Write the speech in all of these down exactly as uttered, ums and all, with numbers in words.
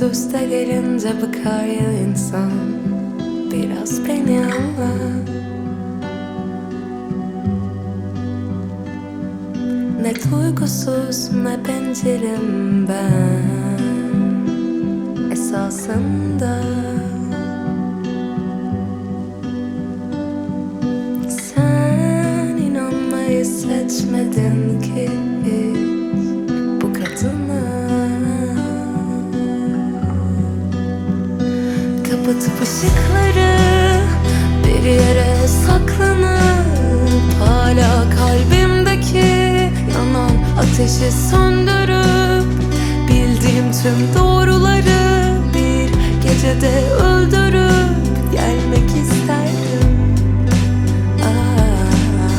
üst üste gelince bıkar ya insan. Biraz beni anla. Ne duygusuz ne bencilim ben esasında. Sen inanmayı seçmedin ki bu kadına. Kapatıp ışıkları bir yere saklanıp hala kalbimdeki yanan ateşi söndürüp bildiğim tüm doğruları bir gecede öldürüp gelmek isterdim. Aa,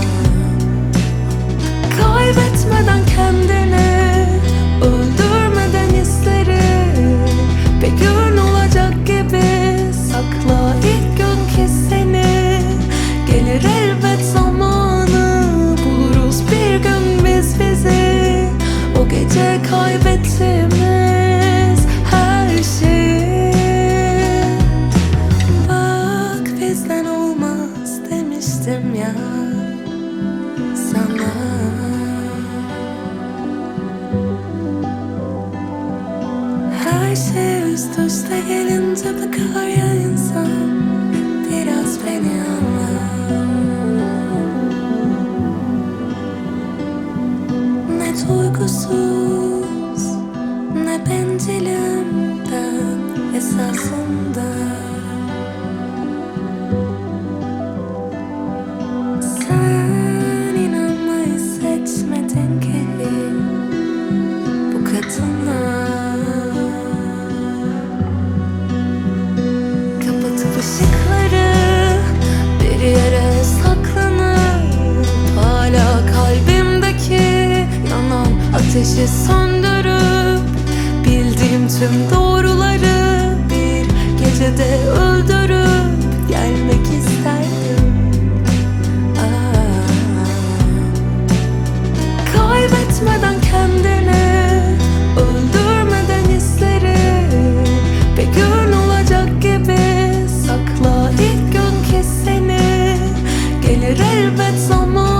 kaybetmeden kendini, öldürmeden hisleri, bir gün olacak gibi sakla ilk günkü seni. Gelir elbet zamanı, buluruz bir gün biz bizi. O gece kaybettiğimiz her şeyi. Bak bizden olmaz demiştim ya sana. Her şey üst üste gelince bakar ya insan. Biraz beni anla. Ne duygusuz ne bencilim ben esasında. Sen inanmayı seçmedin ki bu kadına. Kapatıp ışıkları bir yere saklanıp hala kalbimdeki yanan ateşi söndürüp bildiğim tüm doğruları bir gecede öldürüp gelmek isterdim. Aa, kaybetmeden kendini, öldürmeden hisleri, bir gün olacak gibi sakla ilk günkü seni. Gelir elbet zaman.